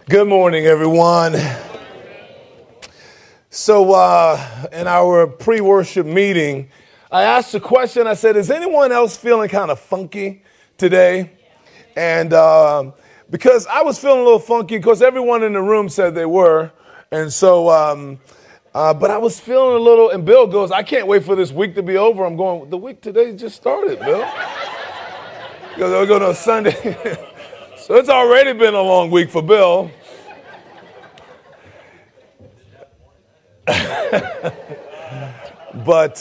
Good morning, everyone. So in our pre-worship meeting, I asked a question. I said, is anyone else feeling kind of funky today? And because I was feeling a little funky, because everyone in the room said they were. And so, but I was feeling a little, and Bill goes, I can't wait for this week to be over. I'm going, the week today just started, Bill. We're going on Sunday. So it's already been a long week for Bill. But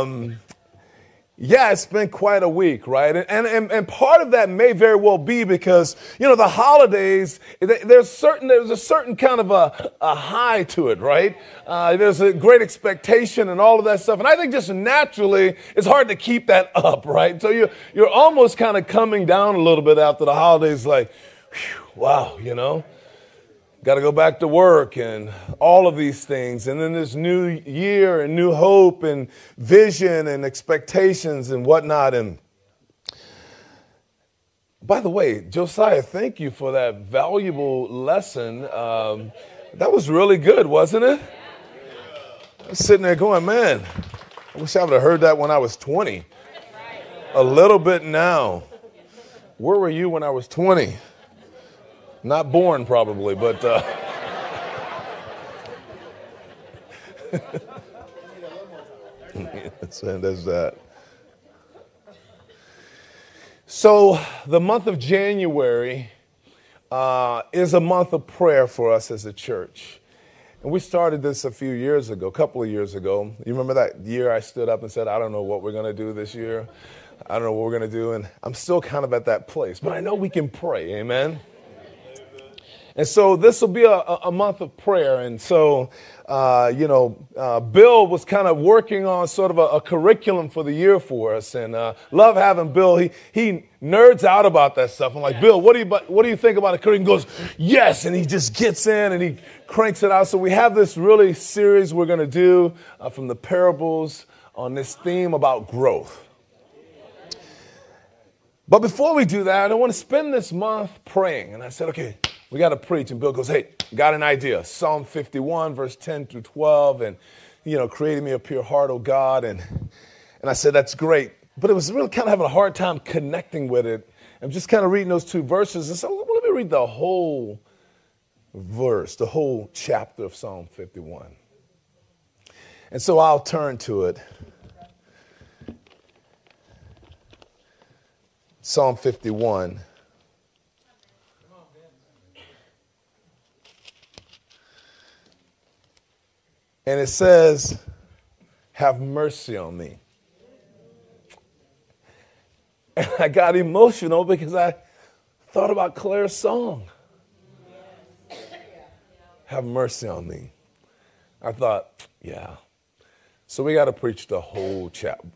yeah, it's been quite a week, right? And part of that may very well be because, you know, the holidays, there's a certain kind of a high to it, right? There's a great expectation and all of that stuff. And I think just naturally, it's hard to keep that up, right? So you're almost kind of coming down a little bit after the holidays, like, whew, wow, you know? Got to go back to work and all of these things. And then this new year and new hope and vision and expectations and whatnot. And by the way, Josiah, thank you for that valuable lesson. That was really good, wasn't it? I was sitting there going, man, I wish I would have heard that when I was 20. A little bit now. Where were you when I was 20? Not born, probably, but there's that. So the month of January is a month of prayer for us as a church. And we started this a couple of years ago. You remember that year I stood up and said, I don't know what we're going to do this year. I don't know what we're going to do. And I'm still kind of at that place. But I know we can pray. Amen. And so this will be a month of prayer. And so, Bill was kind of working on sort of a curriculum for the year for us. And love having Bill. He nerds out about that stuff. I'm like, Bill, what do you think about a curriculum? He goes, yes. And he just gets in and he cranks it out. So we have this really series we're going to do from the parables on this theme about growth. But before we do that, I want to spend this month praying. And I said, okay, we got to preach. And Bill goes, hey, got an idea. Psalm 51, verse 10 through 12. And, creating me a pure heart, oh God. And I said, that's great. But it was really kind of having a hard time connecting with it. I'm just kind of reading those two verses. And so let me read the whole verse, the whole chapter of Psalm 51. And so I'll turn to it. Psalm 51. And it says, have mercy on me. And I got emotional because I thought about Claire's song. Have mercy on me. I thought, yeah. So we got to preach the whole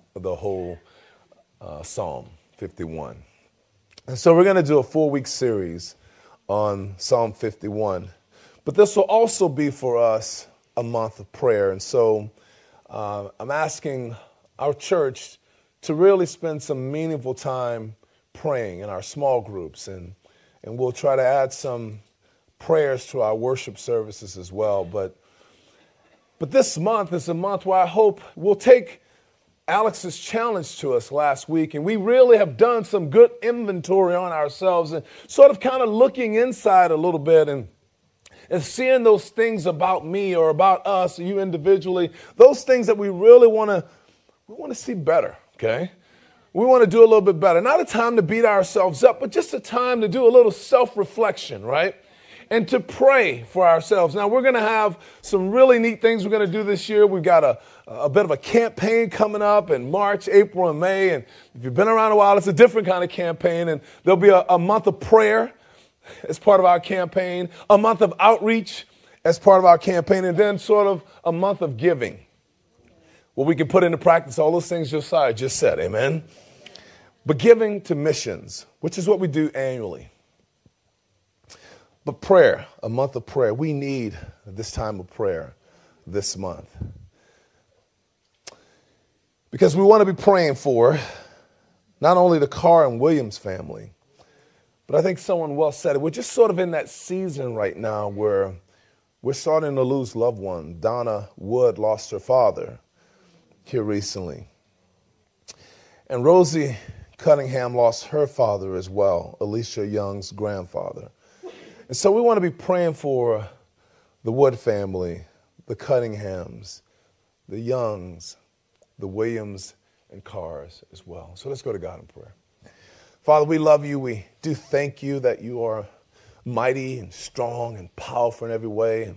Psalm 51. And so we're going to do a 4-week series on Psalm 51. But this will also be for us a month of prayer. And so I'm asking our church to really spend some meaningful time praying in our small groups. And we'll try to add some prayers to our worship services as well. But this month is a month where I hope we'll take Alex's challenge to us last week. And we really have done some good inventory on ourselves and sort of kind of looking inside a little bit and seeing those things about me or about us, or you individually, those things that we really want to see better, okay? We want to do a little bit better. Not a time to beat ourselves up, but just a time to do a little self-reflection, right? And to pray for ourselves. Now, we're going to have some really neat things we're going to do this year. We've got a bit of a campaign coming up in March, April, and May. And if you've been around a while, it's a different kind of campaign. And there'll be a month of prayer as part of our campaign, a month of outreach as part of our campaign, and then sort of a month of giving, where we can put into practice all those things Josiah just said, amen? But giving to missions, which is what we do annually. But prayer, a month of prayer, we need this time of prayer this month. Because we want to be praying for not only the Carr and Williams family, But I think someone well said it. We're just sort of in that season right now where we're starting to lose loved ones. Donna Wood lost her father here recently. And Rosie Cunningham lost her father as well, Alicia Young's grandfather. And so we want to be praying for the Wood family, the Cunninghams, the Youngs, the Williams, and Carrs as well. So let's go to God in prayer. Father, we love you. We do thank you that you are mighty and strong and powerful in every way.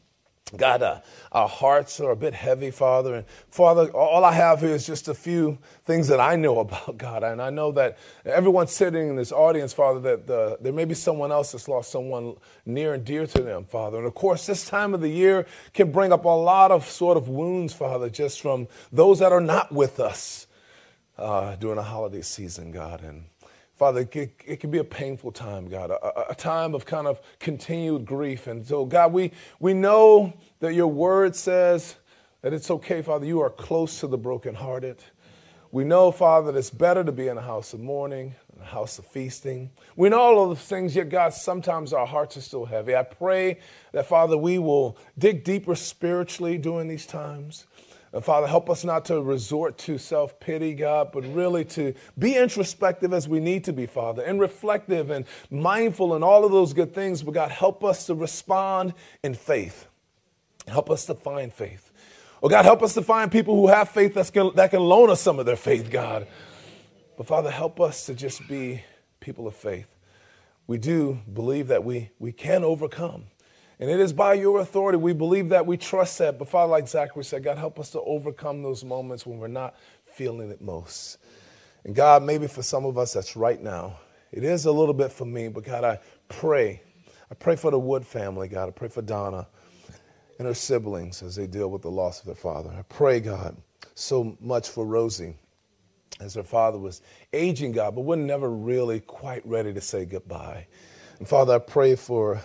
God, our hearts are a bit heavy, Father. And Father, all I have here is just a few things that I know about, God. And I know that everyone sitting in this audience, Father, that there may be someone else that's lost someone near and dear to them, Father. And of course, this time of the year can bring up a lot of sort of wounds, Father, just from those that are not with us during the holiday season, God. And Father, it can be a painful time, God, a time of kind of continued grief. And so, God, we know that your word says that it's okay, Father. You are close to the brokenhearted. We know, Father, that it's better to be in a house of mourning, a house of feasting. We know all of those things, yet, God, sometimes our hearts are still heavy. I pray that, Father, we will dig deeper spiritually during these times. And Father, help us not to resort to self-pity, God, but really to be introspective as we need to be, Father, and reflective and mindful and all of those good things. But God, help us to respond in faith. Help us to find faith. Oh, God, help us to find people who have faith that can loan us some of their faith, God. But Father, help us to just be people of faith. We do believe that we can overcome. And it is by your authority. We believe that, we trust that. But Father, like Zachary said, God, help us to overcome those moments when we're not feeling it most. And God, maybe for some of us, that's right now. It is a little bit for me, but God, I pray for the Wood family, God. I pray for Donna and her siblings as they deal with the loss of their father. I pray, God, so much for Rosie as her father was aging, God, but we're never really quite ready to say goodbye. And Father, I pray for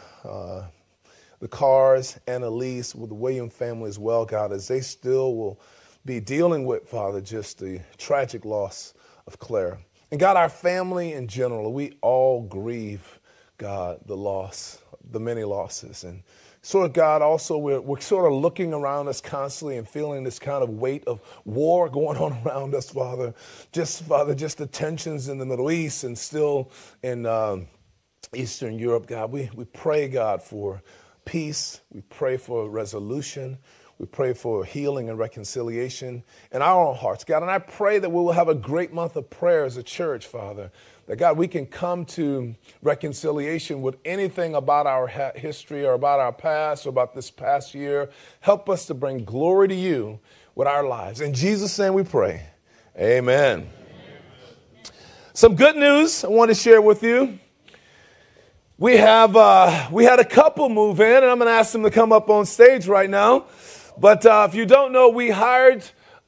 the Carrs and Elise with the Williams family as well, God, as they still will be dealing with, Father, just the tragic loss of Claire. And God, our family in general, we all grieve, God, the loss, the many losses. And sort of, God, also we're sort of looking around us constantly and feeling this kind of weight of war going on around us, Father. Father, just the tensions in the Middle East and still in Eastern Europe, God. We pray, God, for peace. We pray for resolution. We pray for healing and reconciliation in our own hearts, God. And I pray that we will have a great month of prayer as a church, Father. That, God, we can come to reconciliation with anything about our history or about our past or about this past year. Help us to bring glory to you with our lives. In Jesus' name we pray. Amen. Some good news I want to share with you. We had a couple move in, and I'm going to ask them to come up on stage right now. But if you don't know, we hired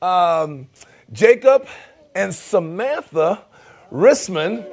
Jacob and Samantha Rissman.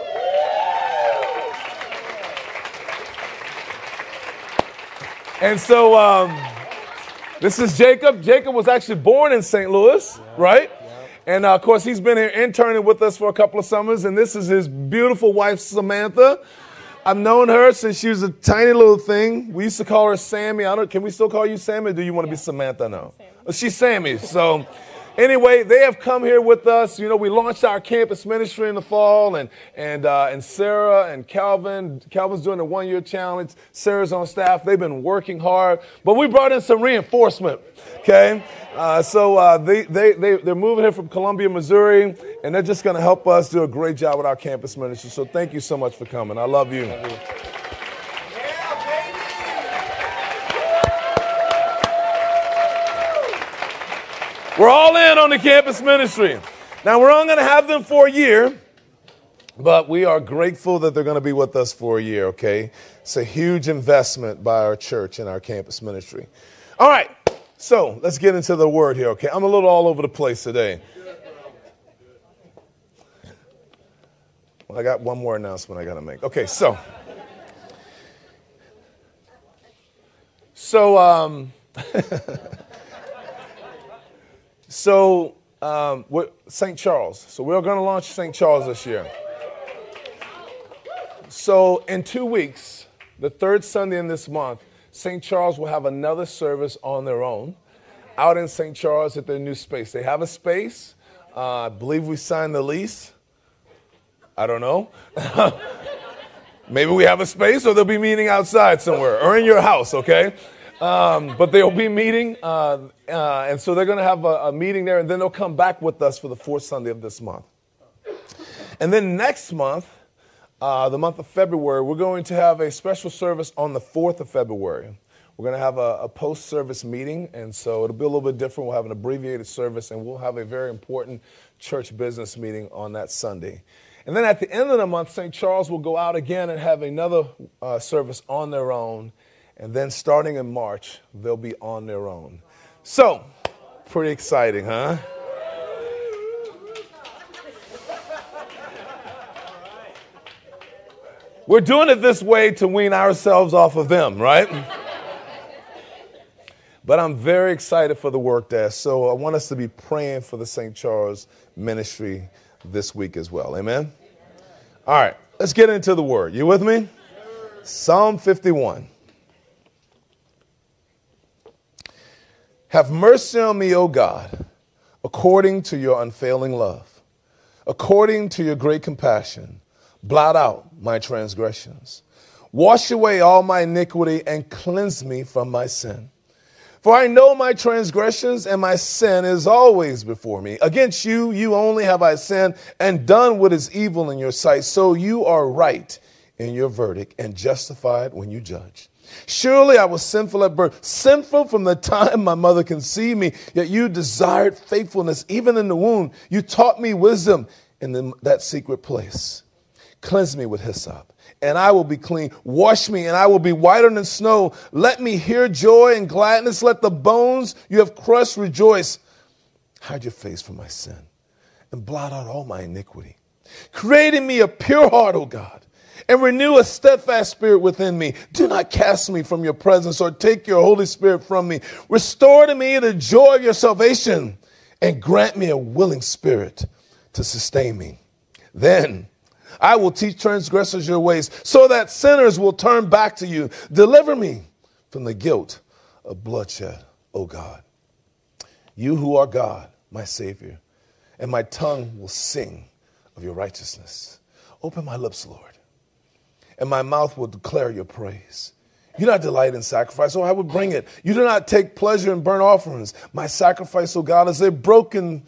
And so this is Jacob. Jacob was actually born in St. Louis, right? And, of course, he's been here interning with us for a couple of summers. And this is his beautiful wife, Samantha. I've known her since she was a tiny little thing. We used to call her Sammy. Can we still call you Sammy, or do you want to be Samantha now? She's Sammy. So anyway, they have come here with us. You know, we launched our campus ministry in the fall, and Sarah and Calvin's doing the 1-year challenge. Sarah's on staff. They've been working hard, but we brought in some reinforcement. Okay, so they're moving here from Columbia, Missouri, and they're just going to help us do a great job with our campus ministry. So thank you so much for coming. I love you. We're all in on the campus ministry. Now, we're only going to have them for a year, but we are grateful that they're going to be with us for a year, okay? It's a huge investment by our church in our campus ministry. All right, so let's get into the word here, okay? I'm a little all over the place today. Well, I got one more announcement I got to make. Okay, so St. Charles. So we're going to launch St. Charles this year. So in 2 weeks, the third Sunday in this month, St. Charles will have another service on their own out in St. Charles at their new space. They have a space. I believe we signed the lease. I don't know. Maybe we have a space, or they'll be meeting outside somewhere or in your house, okay? But they'll be meeting, and so they're going to have a meeting there, and then they'll come back with us for the fourth Sunday of this month. And then next month, the month of February, we're going to have a special service on the 4th of February. We're going to have a post-service meeting, and so it'll be a little bit different. We'll have an abbreviated service, and we'll have a very important church business meeting on that Sunday. And then at the end of the month, St. Charles will go out again and have another service on their own. And then starting in March, they'll be on their own. So, pretty exciting, huh? We're doing it this way to wean ourselves off of them, right? But I'm very excited for the work there. So I want us to be praying for the St. Charles ministry this week as well. Amen? All right, let's get into the word. You with me? Psalm 51. Have mercy on me, O God, according to your unfailing love. According to your great compassion, blot out my transgressions. Wash away all my iniquity and cleanse me from my sin. For I know my transgressions, and my sin is always before me. Against you, you only have I sinned and done what is evil in your sight. So you are right in your verdict and justified when you judge. Surely I was sinful at birth, sinful from the time my mother conceived me. Yet you desired faithfulness even in the womb. You taught me wisdom in that secret place. Cleanse me with hyssop, and I will be clean. Wash me, and I will be whiter than snow. Let me hear joy and gladness. Let the bones you have crushed rejoice. Hide your face from my sin, and blot out all my iniquity. Create in me a pure heart, O God, and renew a steadfast spirit within me. Do not cast me from your presence or take your Holy Spirit from me. Restore to me the joy of your salvation, and grant me a willing spirit to sustain me. Then I will teach transgressors your ways, so that sinners will turn back to you. Deliver me from the guilt of bloodshed, O God. You who are God, my Savior, and my tongue will sing of your righteousness. Open my lips, Lord, and my mouth will declare your praise. You do not delight in sacrifice, so I would bring it. You do not take pleasure in burnt offerings. My sacrifice, O God, is a broken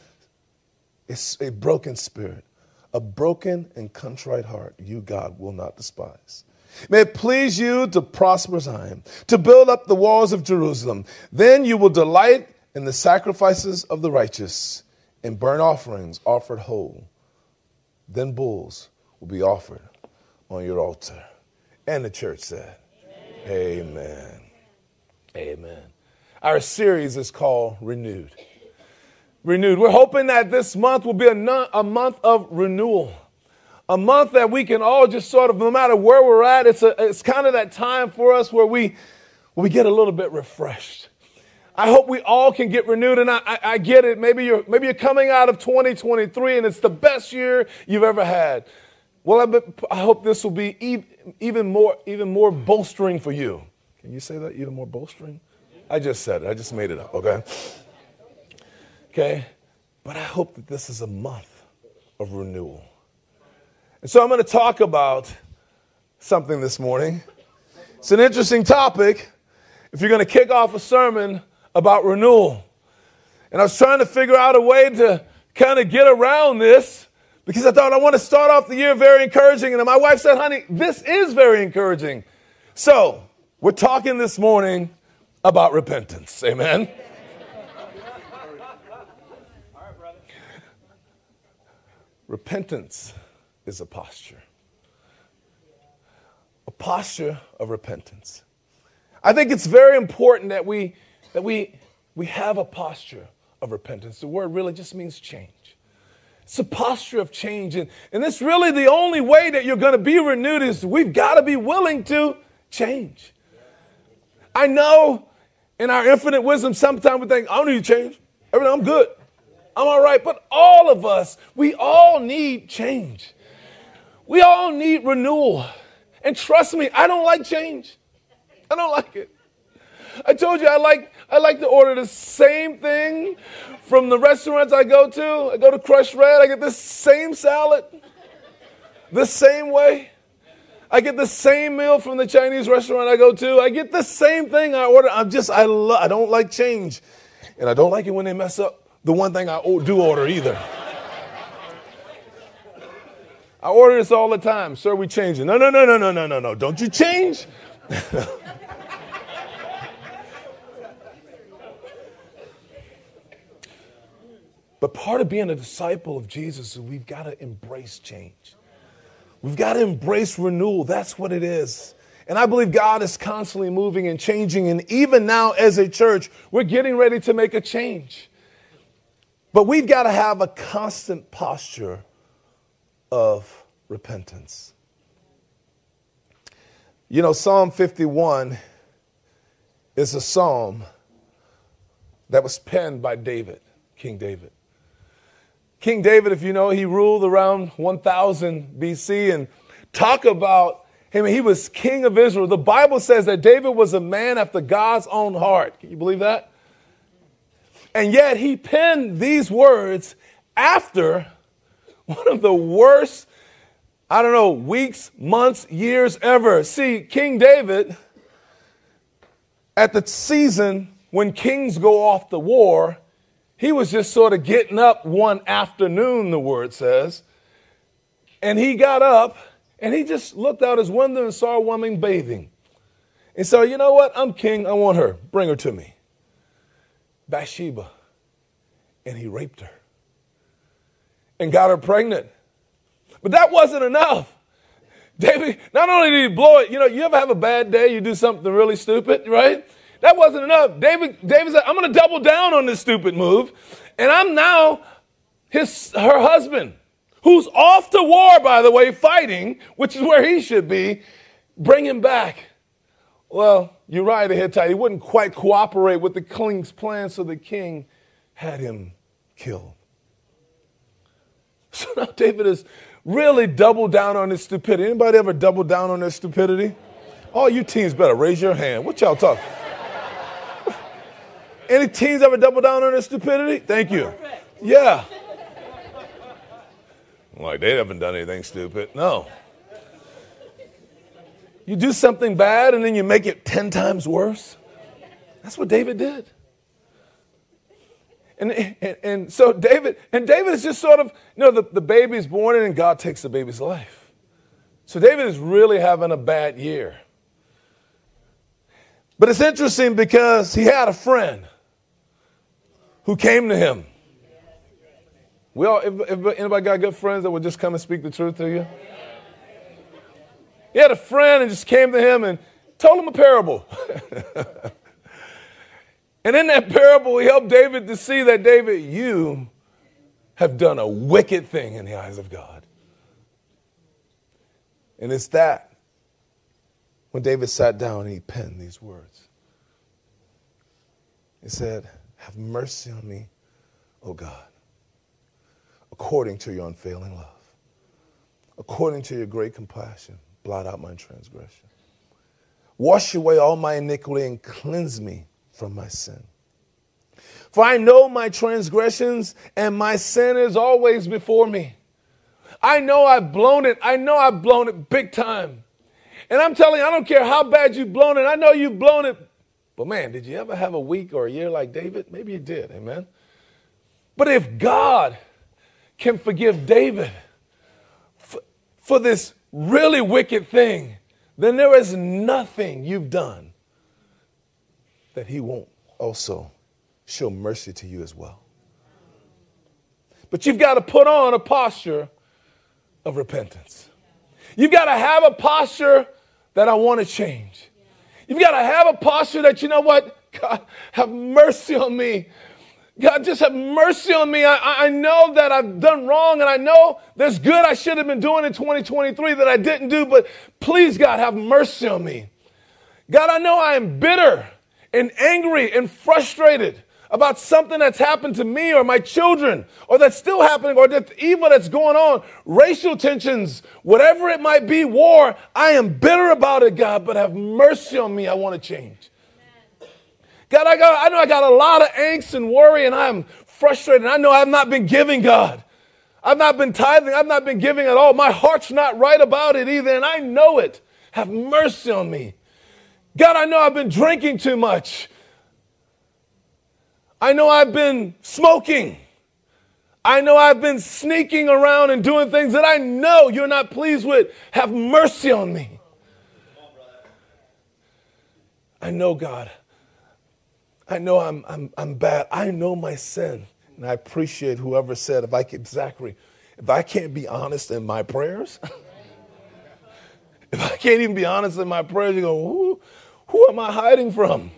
spirit. A broken and contrite heart, you, God, will not despise. May it please you to prosper Zion, to build up the walls of Jerusalem. Then you will delight in the sacrifices of the righteous, and burnt offerings offered whole. Then bulls will be offered on your altar. And the church said, Amen. Amen. Our series is called Renewed. Renewed. We're hoping that this month will be a month of renewal, a month that we can all just sort of, no matter where we're at, it's kind of that time for us where we get a little bit refreshed. I hope we all can get renewed, and I get it. Maybe you're coming out of 2023 and it's the best year you've ever had. Well, I hope this will be even more bolstering for you. Can you say that? Even more bolstering? I just said it. I just made it up. Okay. Okay, but I hope that this is a month of renewal. And so I'm going to talk about something this morning. It's an interesting topic if you're going to kick off a sermon about renewal. And I was trying to figure out a way to kind of get around this because I thought I want to start off the year very encouraging. And my wife said, honey, this is very encouraging. So we're talking this morning about repentance. Amen. Repentance is a posture of repentance. I think it's very important that we have a posture of repentance. The word really just means change. It's a posture of change. And it's really the only way that you're going to be renewed is we've got to be willing to change. I know in our infinite wisdom, sometimes we think, I don't need to change. Everything, I'm good. I'm all right. But all of us, we all need change. We all need renewal. And trust me, I don't like change. I don't like it. I told you I like to order the same thing from the restaurants I go to. I go to Crush Red. I get the same salad the same way. I get the same meal from the Chinese restaurant I go to. I get the same thing I order. I don't like change. And I don't like it when they mess up the one thing I do order either. I order this all the time. Sir, we change it. No. Don't you change? But part of being a disciple of Jesus is we've got to embrace change. We've got to embrace renewal. That's what it is. And I believe God is constantly moving and changing. And even now as a church, we're getting ready to make a change. But we've got to have a constant posture of repentance. You know, Psalm 51 is a psalm that was penned by David, King David. King David, if you know, he ruled around 1000 BC, and talk about him. He was king of Israel. The Bible says that David was a man after God's own heart. Can you believe that? And yet he penned these words after one of the worst, weeks, months, years ever. See, King David, at the season when kings go off to war, he was just sort of getting up one afternoon, the word says. And he got up and he just looked out his window and saw a woman bathing. And so, you know what? I'm king. I want her. Bring her to me. Bathsheba. And he raped her and got her pregnant. But that wasn't enough. David, not only did he blow it, you ever have a bad day, you do something really stupid, right? That wasn't enough. David said, I'm going to double down on this stupid move. And I'm now her husband, who's off to war, by the way, fighting, which is where he should be. Bring him back. Well, Uriah the Hittite, he wouldn't quite cooperate with the king's plan, so the king had him killed. So now David has really doubled down on his stupidity. Anybody ever double down on their stupidity? All you teens better raise your hand. What y'all talking? Any teens ever double down on their stupidity? Thank you. Yeah. Like they haven't done anything stupid. No. You do something bad and then you make it 10 times worse. That's what David did. And so David is just sort of, the baby's born and God takes the baby's life. So David is really having a bad year. But it's interesting because he had a friend who came to him. Anybody got good friends that would just come and speak the truth to you? He had a friend and just came to him and told him a parable. And in that parable, he helped David to see that, David, you have done a wicked thing in the eyes of God. And it's that when David sat down and he penned these words. He said, have mercy on me, O God, according to your unfailing love, according to your great compassion, blot out my transgression. Wash away all my iniquity and cleanse me from my sin. For I know my transgressions and my sin is always before me. I know I've blown it. I know I've blown it big time. And I'm telling you, I don't care how bad you've blown it. I know you've blown it. But man, did you ever have a week or a year like David? Maybe you did, amen? But if God can forgive David for this really wicked thing, then there is nothing you've done that he won't also show mercy to you as well. But you've got to put on a posture of repentance. You've got to have a posture that I want to change. You've got to have a posture that, you know what? God, have mercy on me. God, just have mercy on me. I know that I've done wrong, and I know there's good I should have been doing in 2023 that I didn't do, but please, God, have mercy on me. God, I know I am bitter and angry and frustrated about something that's happened to me or my children, or that's still happening, or the evil that's going on, racial tensions, whatever it might be, war, I am bitter about it, God, but have mercy on me. I want to change. God, I know I got a lot of angst and worry, and I'm frustrated. I know I've not been giving, God. I've not been tithing. I've not been giving at all. My heart's not right about it either, and I know it. Have mercy on me. God, I know I've been drinking too much. I know I've been smoking. I know I've been sneaking around and doing things that I know you're not pleased with. Have mercy on me. I know, God. I know I'm bad. I know my sin. And I appreciate whoever said, Zachary, if I can't be honest in my prayers, if I can't even be honest in my prayers, you go, who am I hiding from?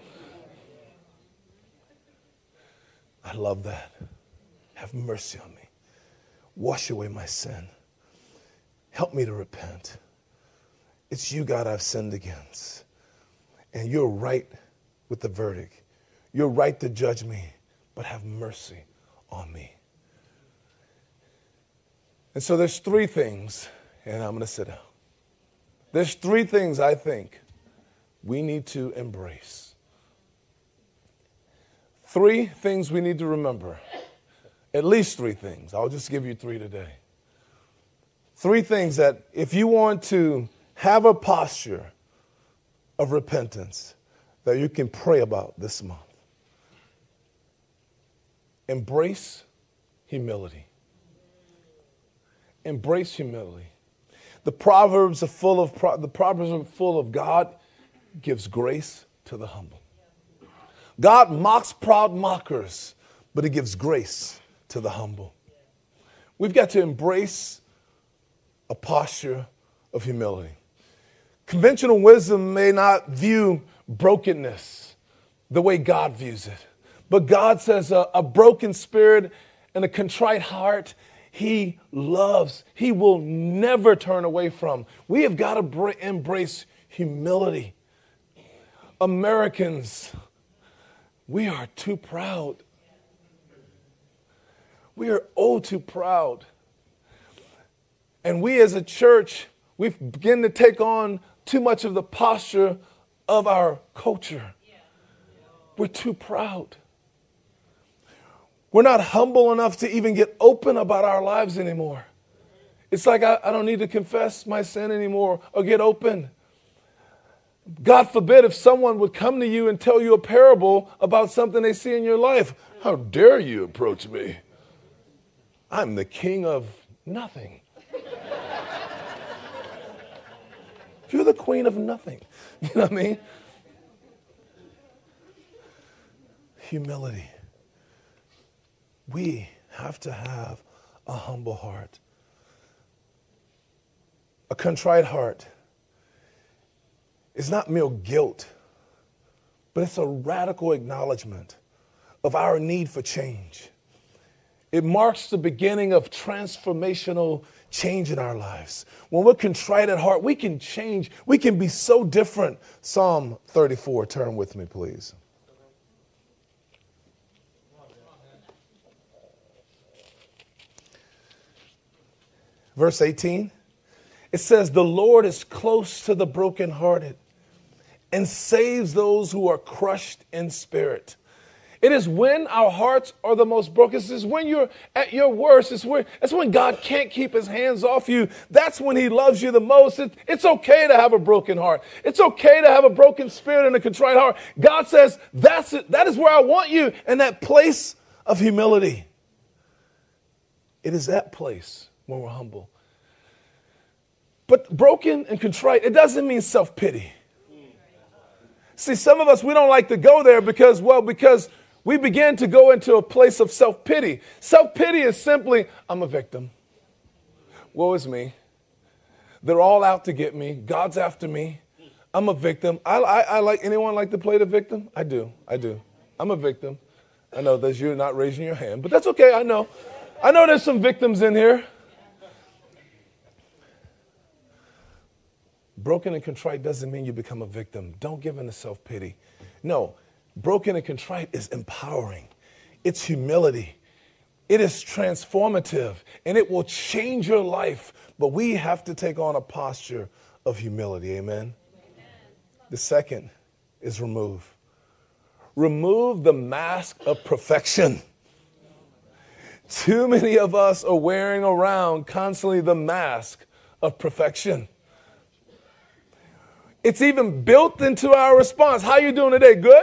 I love that. Have mercy on me. Wash away my sin. Help me to repent. It's you, God, I've sinned against. And you're right with the verdict. You're right to judge me, but have mercy on me. And so there's three things, and I'm going to sit down. There's three things I think we need to embrace. Three things we need to remember. At least three things. I'll just give you three today. Three things that if you want to have a posture of repentance that you can pray about this month. Embrace humility. Embrace humility. The Proverbs are full of God gives grace to the humble. God mocks proud mockers, but he gives grace to the humble. We've got to embrace a posture of humility. Conventional wisdom may not view brokenness the way God views it. But God says a broken spirit and a contrite heart, he loves. He will never turn away from. We have got to embrace humility. Americans, we are too proud. We are too proud. And we as a church, we've begun to take on too much of the posture of our culture. We're too proud. We're not humble enough to even get open about our lives anymore. It's like I don't need to confess my sin anymore or get open. God forbid if someone would come to you and tell you a parable about something they see in your life. How dare you approach me? I'm the king of nothing. You're the queen of nothing. You know what I mean? Humility. We have to have a humble heart. A contrite heart is not mere guilt, but it's a radical acknowledgement of our need for change. It marks the beginning of transformational change in our lives. When we're contrite at heart, we can change. We can be so different. Psalm 34, turn with me, please. Verse 18, it says, the Lord is close to the brokenhearted and saves those who are crushed in spirit. It is when our hearts are the most broken. This is when you're at your worst. That's when God can't keep his hands off you. That's when he loves you the most. It's okay to have a broken heart. It's okay to have a broken spirit and a contrite heart. God says, that's it. That is where I want you, in that place of humility. It is that place when we're humble. But broken and contrite, it doesn't mean self-pity. See, some of us, we don't like to go there because we begin to go into a place of self-pity. Self-pity is simply, I'm a victim. Woe is me. They're all out to get me. God's after me. I'm a victim. I like, anyone like to play the victim? I do. I'm a victim. I know that you're not raising your hand, but that's okay. I know there's some victims in here. Broken and contrite doesn't mean you become a victim. Don't give in to self-pity. No, Broken and contrite is empowering. It's humility. It is transformative, and it will change your life. But we have to take on a posture of humility. Amen? The second is remove. Remove the mask of perfection. Too many of us are wearing around constantly the mask of perfection. It's even built into our response. How you doing today? Good?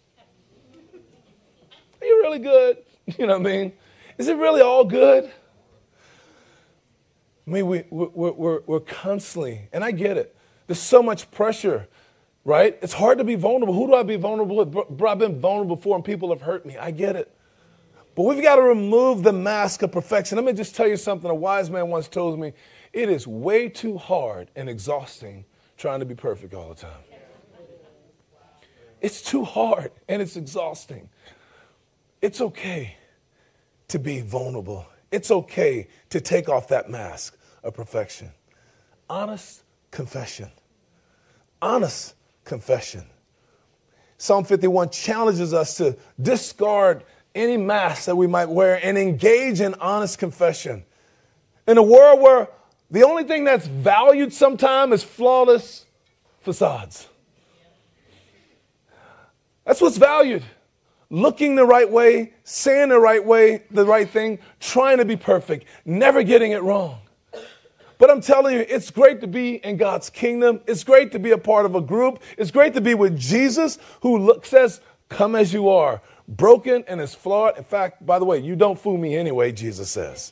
Are you really good? You know what I mean? Is it really all good? I mean, we're constantly, and I get it. There's so much pressure, right? It's hard to be vulnerable. Who do I be vulnerable with? Bro, I've been vulnerable before and people have hurt me. I get it. But we've got to remove the mask of perfection. Let me just tell you something. A wise man once told me, it is way too hard and exhausting trying to be perfect all the time. It's too hard and it's exhausting. It's okay to be vulnerable. It's okay to take off that mask of perfection. Honest confession. Honest confession. Psalm 51 challenges us to discard any mask that we might wear and engage in honest confession. In a world where the only thing that's valued sometimes is flawless facades. That's what's valued. Looking the right way, saying the right thing, trying to be perfect, never getting it wrong. But I'm telling you, it's great to be in God's kingdom. It's great to be a part of a group. It's great to be with Jesus, who says, come as you are, broken and is flawed. In fact, by the way, you don't fool me anyway, Jesus says.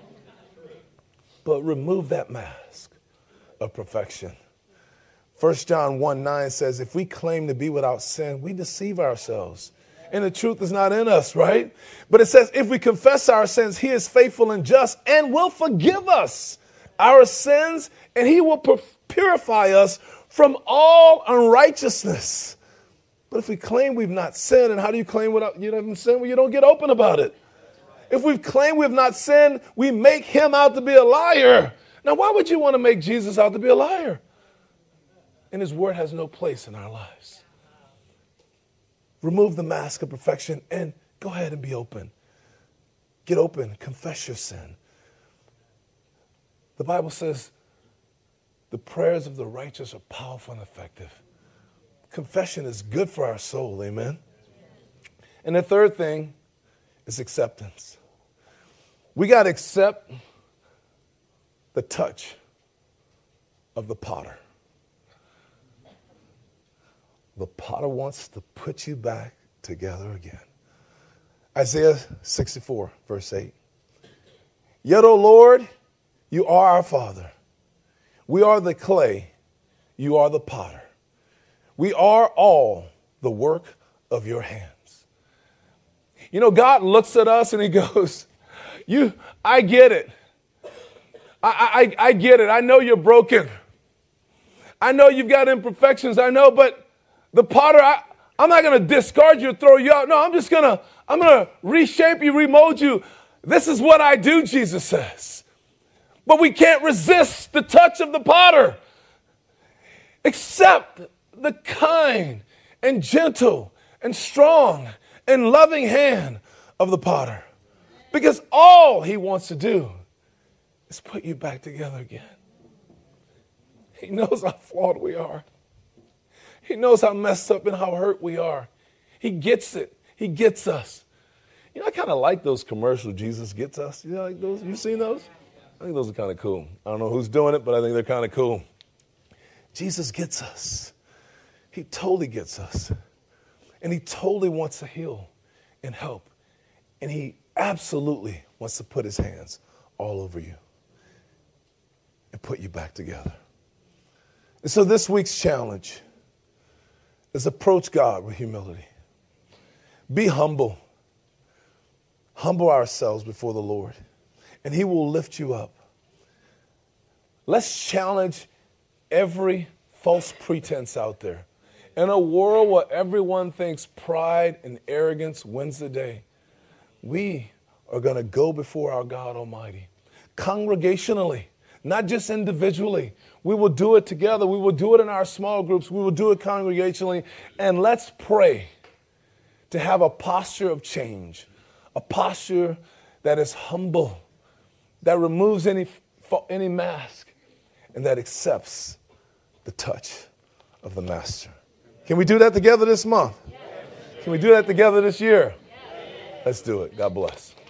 But remove that mask of perfection. 1 John 1:9 says, if we claim to be without sin, we deceive ourselves. And the truth is not in us, right? But it says, if we confess our sins, he is faithful and just and will forgive us our sins, and he will purify us from all unrighteousness. But if we claim we've not sinned, and how do you claim you haven't sinned? Well, you don't get open about it. If we've claimed we've not sinned, we make him out to be a liar. Now, why would you want to make Jesus out to be a liar? And his word has no place in our lives. Remove the mask of perfection and go ahead and be open. Get open. Confess your sin. The Bible says the prayers of the righteous are powerful and effective. Confession is good for our soul. Amen. And the third thing is acceptance. We got to accept the touch of the potter. The potter wants to put you back together again. Isaiah 64, verse 8. Yet, O Lord, you are our Father. We are the clay. You are the potter. We are all the work of your hands. You know, God looks at us and he goes, I get it. I get it. I know you're broken. I know you've got imperfections. I know, but the potter, I'm not going to discard you or throw you out. No, I'm going to reshape you, remold you. This is what I do, Jesus says. But we can't resist the touch of the potter. Accept the kind and gentle and strong and loving hand of the potter. Because all he wants to do is put you back together again. He knows how flawed we are. He knows how messed up and how hurt we are. He gets it. He gets us. You know, I kind of like those commercials, Jesus Gets Us. You know, like those? You've seen those? I think those are kind of cool. I don't know who's doing it, but I think they're kind of cool. Jesus gets us. He totally gets us. And he totally wants to heal and help. And he absolutely wants to put his hands all over you and put you back together. And so this week's challenge is approach God with humility. Be humble. Humble ourselves before the Lord, and he will lift you up. Let's challenge every false pretense out there. In a world where everyone thinks pride and arrogance wins the day, we are going to go before our God Almighty, congregationally, not just individually. We will do it together. We will do it in our small groups. We will do it congregationally. And let's pray to have a posture of change, a posture that is humble, that removes any mask, and that accepts the touch of the Master. Can we do that together this month? Can we do that together this year? Let's do it. God bless.